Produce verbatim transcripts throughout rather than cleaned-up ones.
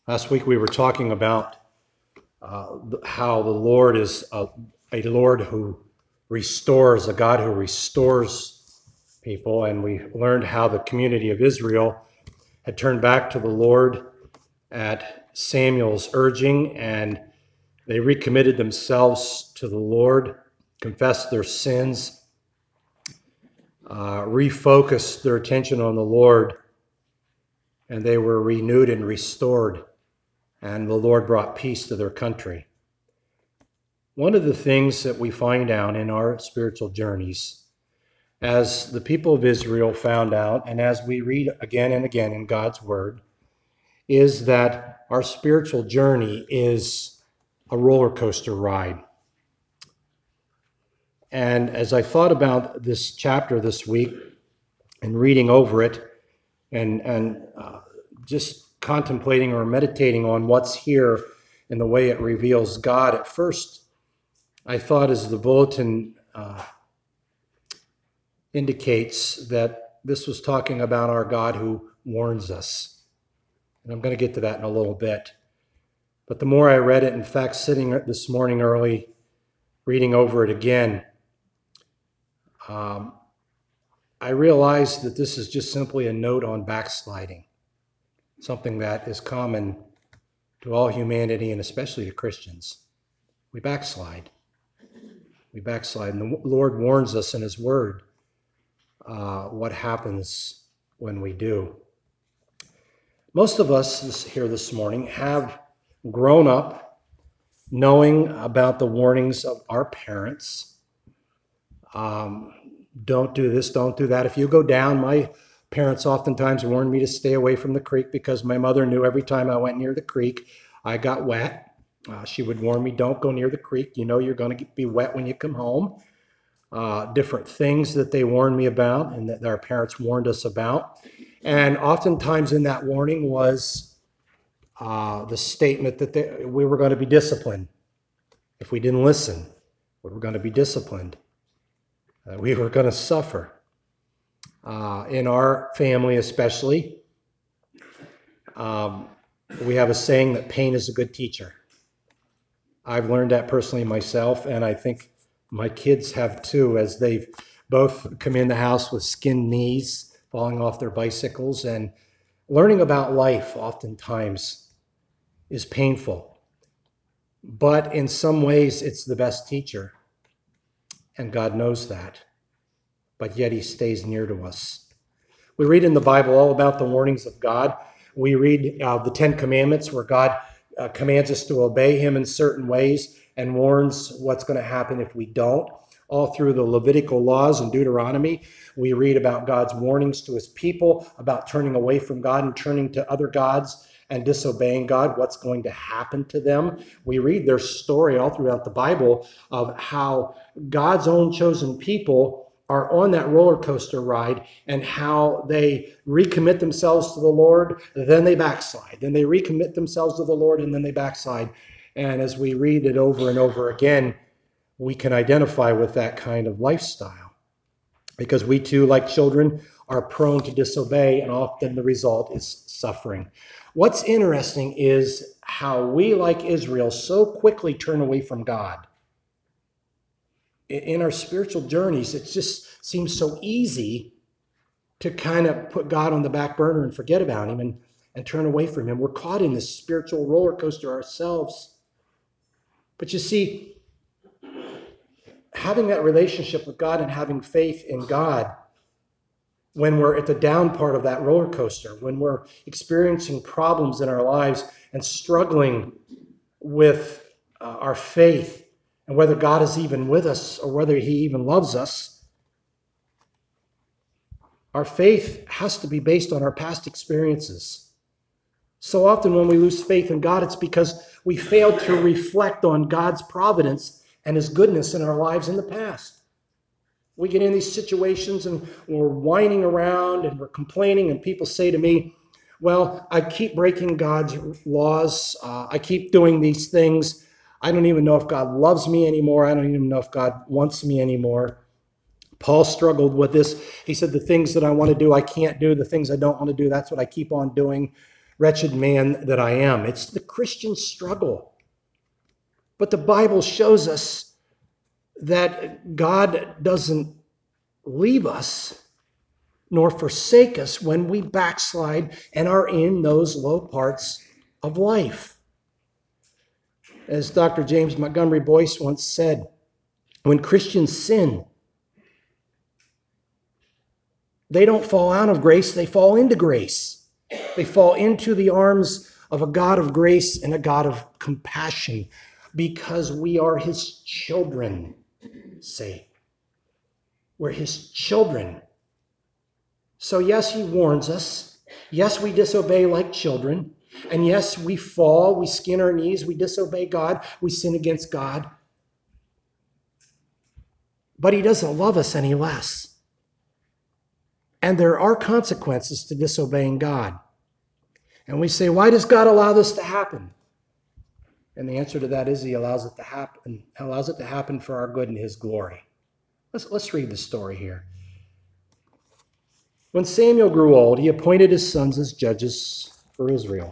Last week we were talking about uh, how the Lord is a, a Lord who restores, a God who restores people, and we learned how the community of Israel had turned back to the Lord at Samuel's urging, and they recommitted themselves to the Lord, confessed their sins, uh, refocused their attention on the Lord, and they were renewed and restored, and the Lord brought peace to their country. One of the things that we find out in our spiritual journeys, as the people of Israel found out, and as we read again and again in God's Word, is that our spiritual journey is a roller coaster ride. And as I thought about this chapter this week and reading over it and, and uh, just contemplating or meditating on what's here and the way it reveals God, at first I thought, as the bulletin uh, indicates, that this was talking about our God who warns us. And I'm going to get to that in a little bit. But the more I read it, in fact, sitting this morning early, reading over it again, um, I realized that this is just simply a note on backsliding, something that is common to all humanity and especially to Christians. We backslide. We backslide. And the Lord warns us in His Word uh, what happens when we do. Most of us here this morning have grown up knowing about the warnings of our parents. Um, don't do this, don't do that. If you go down, my parents oftentimes warned me to stay away from the creek because my mother knew every time I went near the creek, I got wet. Uh, she would warn me, don't go near the creek. You know you're going to be wet when you come home. Uh, different things that they warned me about and that our parents warned us about. And oftentimes in that warning was uh, the statement that they, we were going to be disciplined. If we didn't listen, we were going to be disciplined. Uh, we were going to suffer. Uh, in our family especially, um, we have a saying that pain is a good teacher. I've learned that personally myself, and I think my kids have too, as they've both come in the house with skinned knees, falling off their bicycles, and learning about life oftentimes is painful. But in some ways, it's the best teacher, and God knows that, but yet He stays near to us. We read in the Bible all about the warnings of God. We read uh, the Ten Commandments, where God uh, commands us to obey Him in certain ways and warns what's going to happen if we don't. All through the Levitical laws and Deuteronomy, we read about God's warnings to His people, about turning away from God and turning to other gods and disobeying God, what's going to happen to them. We read their story all throughout the Bible of how God's own chosen people are on that roller coaster ride and how they recommit themselves to the Lord, then they backslide. Then they recommit themselves to the Lord and then they backslide. And as we read it over and over again, we can identify with that kind of lifestyle because we too, like children, are prone to disobey, and often the result is suffering. What's interesting is how we, like Israel, so quickly turn away from God. In our spiritual journeys, it just seems so easy to kind of put God on the back burner and forget about Him and, and turn away from Him. We're caught in this spiritual roller coaster ourselves. But you see, having that relationship with God and having faith in God when we're at the down part of that roller coaster, when we're experiencing problems in our lives and struggling with uh, our faith and whether God is even with us or whether He even loves us, our faith has to be based on our past experiences. So often when we lose faith in God, it's because we failed to reflect on God's providence and His goodness in our lives in the past. We get in these situations and we're whining around and we're complaining, and people say to me, well, I keep breaking God's laws. Uh, I keep doing these things. I don't even know if God loves me anymore. I don't even know if God wants me anymore. Paul struggled with this. He said, the things that I want to do, I can't do. The things I don't want to do, that's what I keep on doing. wretched man that I am. It's the Christian struggle. But the Bible shows us that God doesn't leave us nor forsake us when we backslide and are in those low parts of life. As Doctor James Montgomery Boyce once said, when Christians sin, they don't fall out of grace, they fall into grace. They fall into the arms of a God of grace and a God of compassion because we are his children, say. We're his children. So yes, he warns us. Yes, we disobey like children. And yes, we fall, we skin our knees, we disobey God, we sin against God. But he doesn't love us any less. And there are consequences to disobeying God. And we say, why does God allow this to happen? And the answer to that is he allows it to happen, allows it to happen for our good and his glory. Let's, let's read the story here. When Samuel grew old, he appointed his sons as judges for Israel.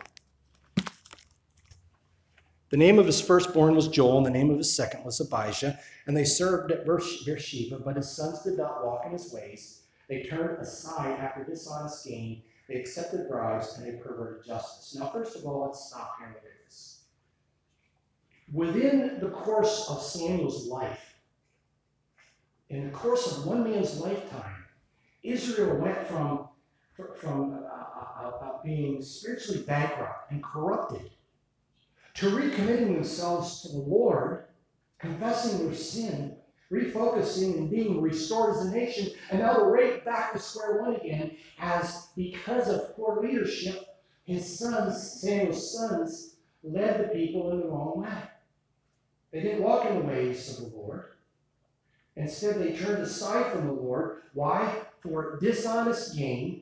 The name of his firstborn was Joel, and the name of his second was Abijah, and they served at Beersheba, but his sons did not walk in his ways. They turned aside after dishonest gain, they accepted bribes, and they perverted justice. Now, first of all, let's stop here and look at this. Within the course of Samuel's life, in the course of one man's lifetime, Israel went from, from uh, uh, uh, being spiritually bankrupt and corrupted to recommitting themselves to the Lord, confessing their sin, refocusing and being restored as a nation, and now they're right back to square one again as, because of poor leadership, his sons, Samuel's sons, led the people in the wrong way. They didn't walk in the ways of the Lord. Instead, they turned aside from the Lord. Why? For dishonest gain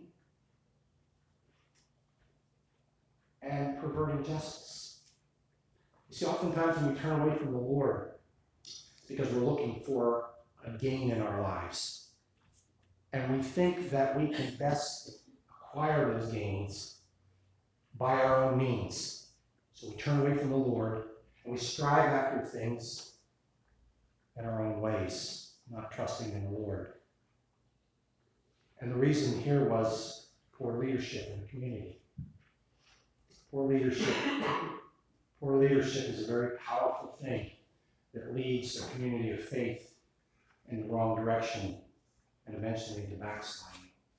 and perverting justice. You see, oftentimes when we turn away from the Lord, it's because we're looking for a gain in our lives. And we think that we can best acquire those gains by our own means. So we turn away from the Lord and we strive after things in our own ways, not trusting in the Lord. And the reason here was poor leadership in the community. Poor leadership. Poor leadership is a very powerful thing that leads a community of faith in the wrong direction and eventually into backsliding.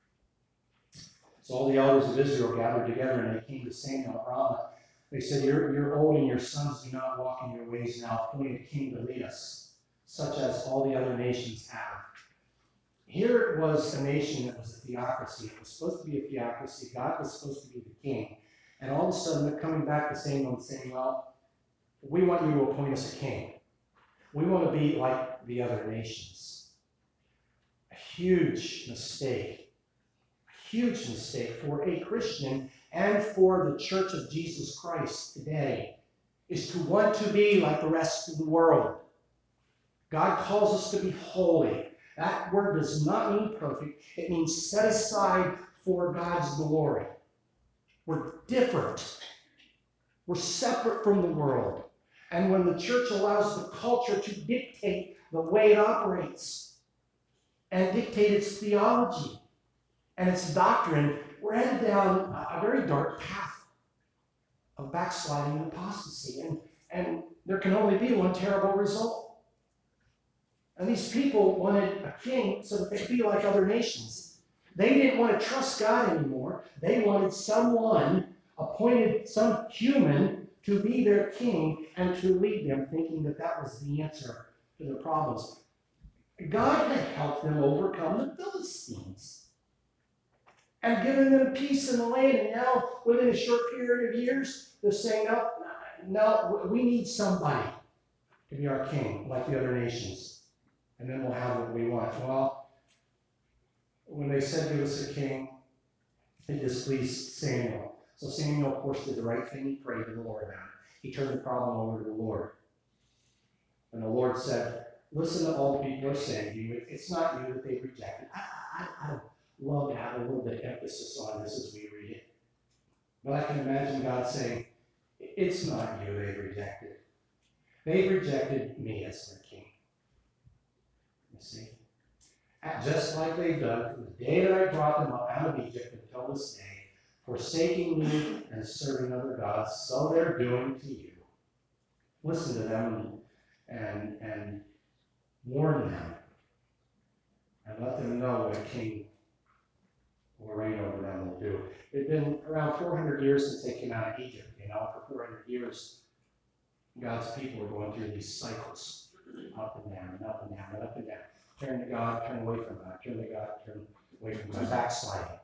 So all the elders of Israel gathered together and they came to Samuel at Ramah. They said, you're, you're old and your sons do not walk in your ways now. Appoint a king to lead us, such as all the other nations have. Here was a nation that was a theocracy. It was supposed to be a theocracy. God was supposed to be the king. And all of a sudden they're coming back to Samuel and saying, well, we want you to appoint us a king. We want to be like the other nations. A huge mistake. A huge mistake for a Christian and for the Church of Jesus Christ today is to want to be like the rest of the world. God calls us to be holy. That word does not mean perfect. It means set aside for God's glory. We're different. We're separate from the world. And when the church allows the culture to dictate the way it operates and dictate its theology and its doctrine, we're headed down a very dark path of backsliding and apostasy. And, and there can only be one terrible result. And these people wanted a king so that they could be like other nations. They didn't want to trust God anymore. They wanted someone appointed, some human, to be their king and to lead them, thinking that that was the answer to their problems. God had helped them overcome the Philistines and given them peace in the land. And now, within a short period of years, they're saying, no, no, we need somebody to be our king, like the other nations. And then we'll have what we want. Well, when they said give us a king, it displeased Samuel. So Samuel, of course, did the right thing. He prayed to the Lord about it. He turned the problem over to the Lord. And the Lord said, listen to all the people are saying to you. It's not you that they've rejected. I, I, I'd love to have a little bit of emphasis on this as we read it. But I can imagine God saying, it's not you they've rejected. They've rejected me as their king. You see? Just like they've done from the day that I brought them up out of Egypt until this day, forsaking me and serving other gods, so they're doing to you. Listen to them and, and warn them and let them know what a king will reign over them will do. It's been around four hundred years since they came out of Egypt. You know, for four hundred years, God's people are going through these cycles, up and down, and up and down, and up and down. Turn to God, turn away from God, turn to God, turn away from God, backsliding.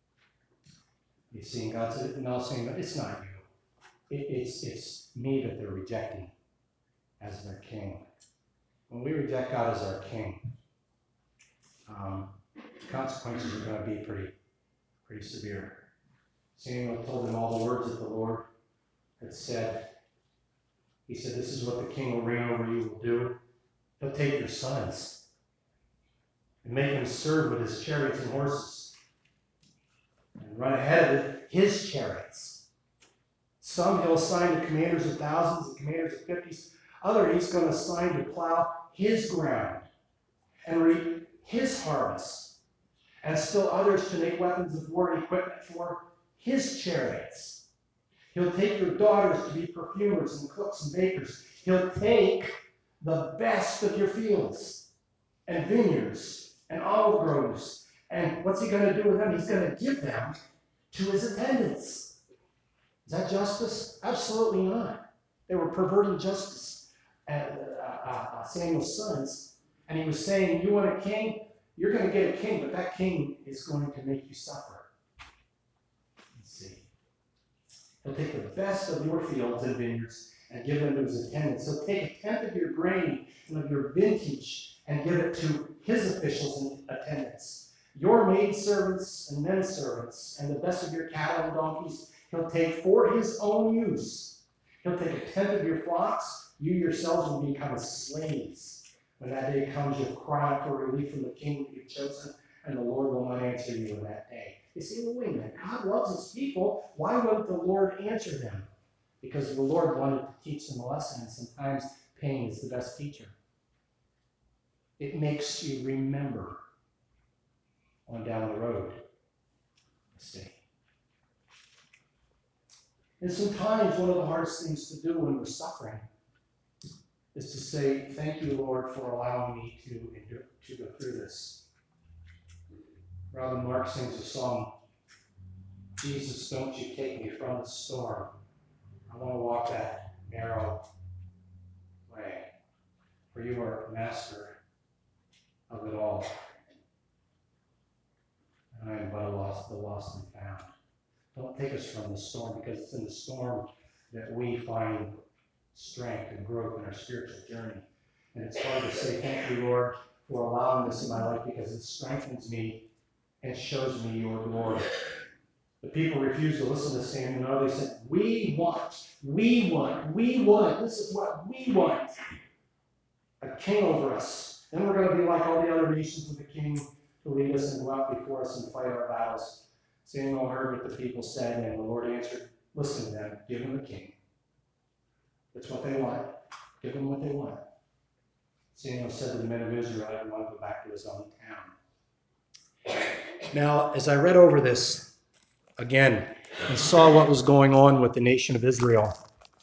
You see, God's now saying, but it's not you. It, it's, it's me that they're rejecting as their king. When we reject God as our king, um, the consequences are going to be pretty, pretty severe. Samuel told them all the words that the Lord had said. He said, this is what the king will reign over you will do. He'll take your sons and make them serve with his chariots and horses and run ahead of his chariots. Some he'll assign to commanders of thousands and commanders of fifties. Other he's going to assign to plow his ground and reap his harvest. And still others to make weapons of war and equipment for his chariots. He'll take your daughters to be perfumers and cooks and bakers. He'll take the best of your fields and vineyards and olive groves. And what's he going to do with them? He's going to give them to his attendants. Is that justice? Absolutely not. They were perverting justice, uh, uh, uh, Samuel's sons. And he was saying, you want a king? You're going to get a king, but that king is going to make you suffer. Let's see. He'll take the best of your fields and vineyards and give them to his attendants. He'll take a tenth of your grain and of your vintage and give it to his officials and attendants. Your maidservants and men servants and the best of your cattle and donkeys he'll take for his own use. He'll take a tenth of your flocks. You yourselves will become his slaves. When that day comes, you'll cry out for relief from the king that you've chosen, and the Lord will not answer you in that day. You see, well, wait a minute. God loves his people. Why wouldn't the Lord answer them? Because the Lord wanted to teach them a lesson, and sometimes pain is the best teacher. It makes you remember on down the road. See. And sometimes one of the hardest things to do when we're suffering is to say, thank you, Lord, for allowing me to, endure, to go through this. Robin Mark sings a song, Jesus, don't you take me from the storm. I want to walk that narrow way, for you are master of it all. And I am but a lost, the lost and found. Don't take us from the storm, because it's in the storm that we find strength and growth in our spiritual journey. And it's hard to say thank you, Lord, for allowing this in my life, because it strengthens me and shows me your glory. The people refused to listen to Samuel. No, they said, we want, we want, we want. This is what we want. A king over us. Then we're going to be like all the other nations with a king to lead us and go out before us and fight our battles. Samuel heard what the people said, and the Lord answered, listen to them, give them a king. That's what they want. Give them what they want. Samuel said to the men of Israel, everyone go back to his own town. Now, as I read over this again and saw what was going on with the nation of Israel,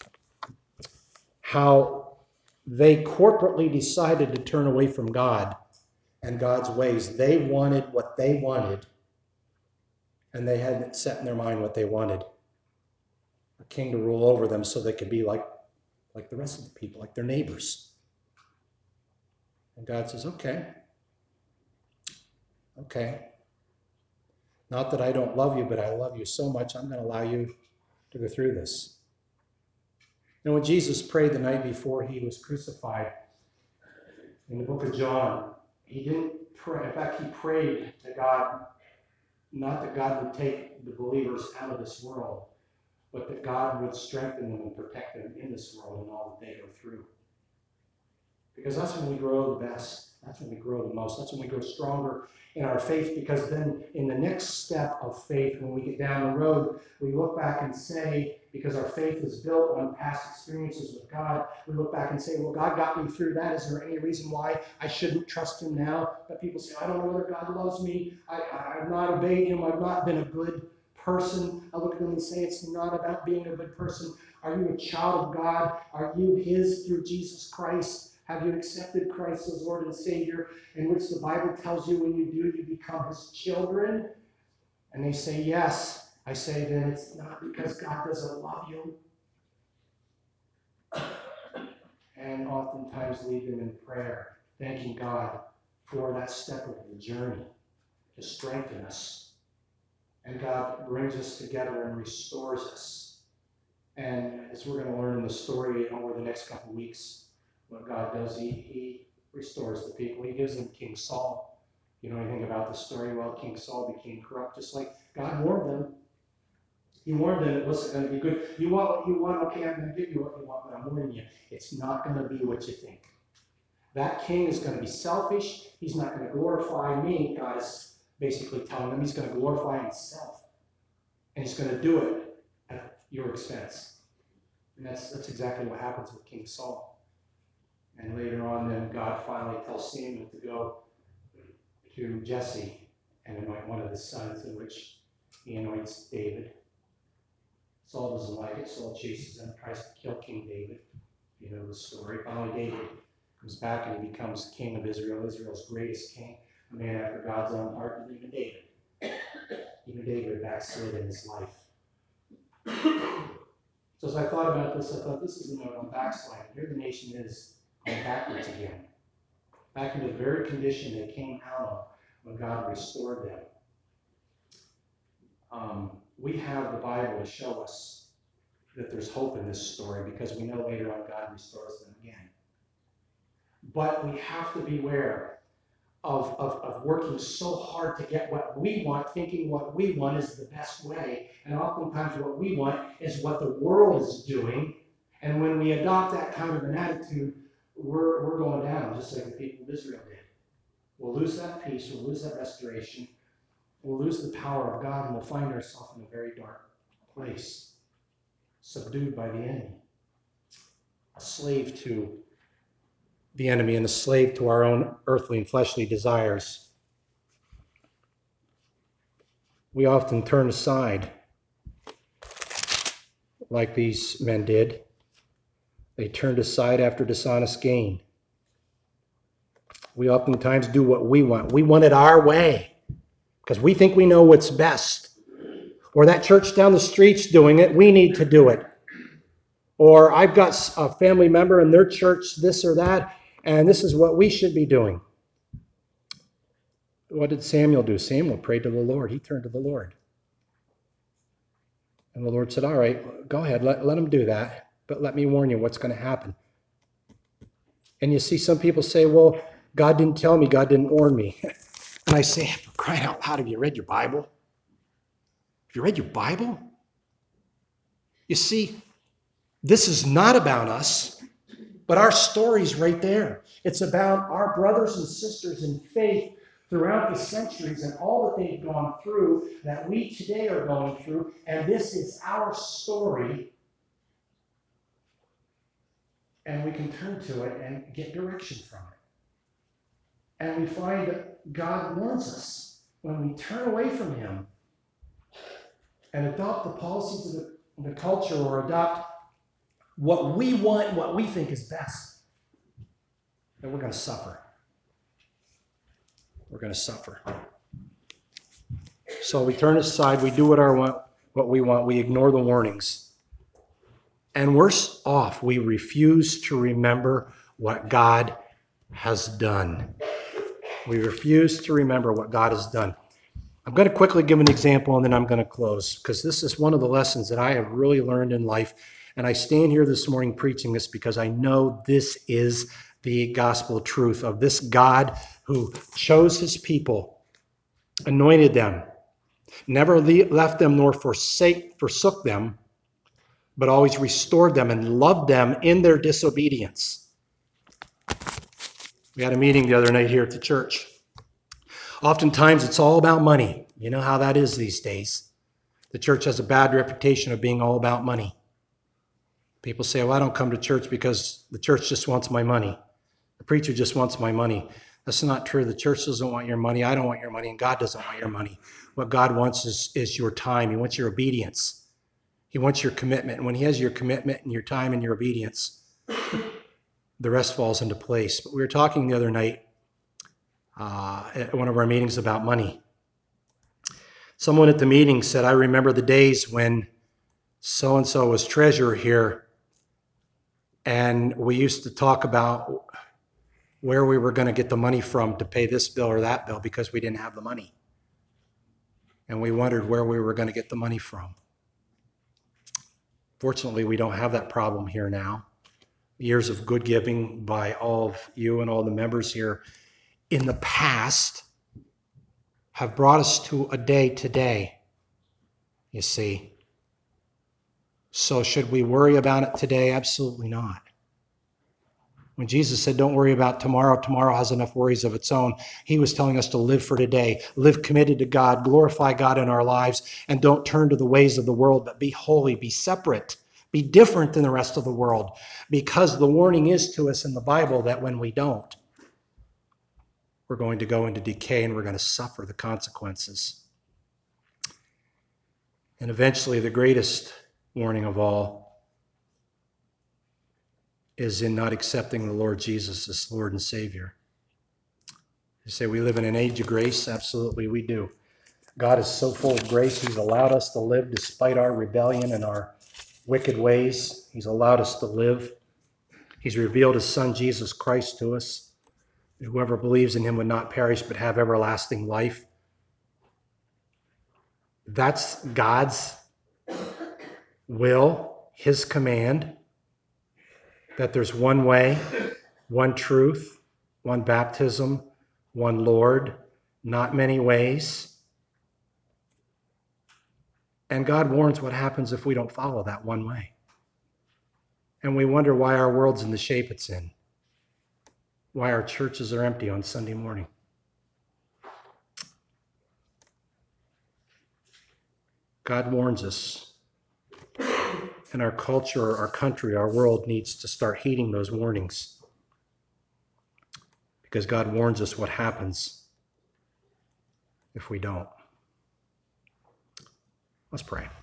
how they corporately decided to turn away from God and God's ways. They wanted what they wanted, and they hadn't set in their mind what they wanted. A king to rule over them so they could be like, like the rest of the people, like their neighbors. And God says, okay, okay. Not that I don't love you, but I love you so much, I'm going to allow you to go through this. And when Jesus prayed the night before he was crucified, in the book of John, he didn't pray. In fact, he prayed to God, not that God would take the believers out of this world, but that God would strengthen them and protect them in this world and all that they go through. Because that's when we grow the best. That's when we grow the most. That's when we grow stronger in our faith, because then in the next step of faith, when we get down the road, we look back and say, because our faith is built on past experiences with God, we look back and say, well, God got me through that. Is there any reason why I shouldn't trust him now? But people say, I don't know whether God loves me. I, I've not obeyed him. I've not been a good person. I look at them and say, it's not about being a good person. Are you a child of God? Are you his through Jesus Christ? Have you accepted Christ as Lord and Savior, in which the Bible tells you when you do, you become his children? And they say, yes. I say, then it's not because God doesn't love you. And oftentimes lead them in prayer, thanking God for that step of the journey to strengthen us. And God brings us together and restores us. And as we're going to learn in the story over the next couple of weeks, what God does, he, he restores the people. He gives them King Saul. You know anything about the story? Well, King Saul became corrupt, just like God warned them. He warned them it wasn't going to be good. You want what you want? Okay, I'm going to give you what you want, but I'm warning you, it's not going to be what you think. That king is going to be selfish. He's not going to glorify me. God is basically telling them he's going to glorify himself. And he's going to do it at your expense. And that's, that's exactly what happens with King Saul. And later on, then God finally tells Samuel to go to Jesse and anoint one of his sons, in which he anoints David. Saul doesn't like it. Saul chases him, tries to kill King David. You know the story. Finally, David comes back and he becomes king of Israel, Israel's greatest king, a man after God's own heart, and even David. Even David backslid in his life. So as I thought about this, I thought this is a note on backsliding. Here the nation is going backwards again, back into the very condition they came out of when God restored them. Um, we have the Bible to show us that there's hope in this story, because we know later on God restores them again. But we have to beware of, of, of working so hard to get what we want, thinking what we want is the best way. And oftentimes what we want is what the world is doing. And when we adopt that kind of an attitude, we're, we're going down, just like the people of Israel did. We'll lose that peace, we'll lose that restoration, we'll lose the power of God, and we'll find ourselves in a very dark place, subdued by the enemy, a slave to the enemy and a slave to our own earthly and fleshly desires. We often turn aside like these men did. They turned aside after dishonest gain. We oftentimes do what we want. We want it our way because we think we know what's best. Or that church down the street's doing it, we need to do it. Or I've got a family member in their church, this or that, and this is what we should be doing. What did Samuel do? Samuel prayed to the Lord. He turned to the Lord. And the Lord said, all right, go ahead, let, let him do that, but let me warn you what's going to happen. And you see some people say, well, God didn't tell me, God didn't warn me. And I say, for crying out loud, have you read your Bible? Have you read your Bible? You see, this is not about us, but our story's right there. It's about our brothers and sisters in faith throughout the centuries and all that they've gone through, that we today are going through, and this is our story. And we can turn to it and get direction from it. And we find that God warns us when we turn away from him and adopt the policies of the, the culture, or adopt what we want, what we think is best, that we're going to suffer. We're going to suffer. So we turn aside, we do what, our want, what we want, we ignore the warnings. And worse off, we refuse to remember what God has done. We refuse to remember what God has done. I'm going to quickly give an example and then I'm going to close, because this is one of the lessons that I have really learned in life. And I stand here this morning preaching this because I know this is the gospel truth of this God who chose his people, anointed them, never left them nor forsake, forsook them, but always restored them and loved them in their disobedience. We had a meeting the other night here at the church. Oftentimes it's all about money. You know how that is these days. The church has a bad reputation of being all about money. People say, well, I don't come to church because the church just wants my money. The preacher just wants my money. That's not true. The church doesn't want your money. I don't want your money. And God doesn't want your money. What God wants is, is your time. He wants your obedience. He wants your commitment. And when he has your commitment and your time and your obedience, the rest falls into place. But we were talking the other night uh, at one of our meetings about money. Someone at the meeting said, I remember the days when so-and-so was treasurer here, and we used to talk about where we were going to get the money from to pay this bill or that bill because we didn't have the money. And we wondered where we were going to get the money from. Fortunately, we don't have that problem here now. Years of good giving by all of you and all the members here in the past have brought us to a day today, you see. So should we worry about it today? Absolutely not. When Jesus said, don't worry about tomorrow, tomorrow has enough worries of its own, he was telling us to live for today, live committed to God, glorify God in our lives, and don't turn to the ways of the world, but be holy, be separate, be different than the rest of the world, because the warning is to us in the Bible that when we don't, we're going to go into decay and we're going to suffer the consequences. And eventually, the greatest warning of all is in not accepting the Lord Jesus as Lord and Savior. You say we live in an age of grace? Absolutely, we do. God is so full of grace. He's allowed us to live despite our rebellion and our wicked ways. He's allowed us to live. He's revealed his Son, Jesus Christ, to us. Whoever believes in him would not perish but have everlasting life. That's God's will, his command, that there's one way, one truth, one baptism, one Lord, not many ways. And God warns what happens if we don't follow that one way. And we wonder why our world's in the shape it's in, why our churches are empty on Sunday morning. God warns us. And our culture, our country, our world needs to start heeding those warnings. Because God warns us what happens if we don't. Let's pray.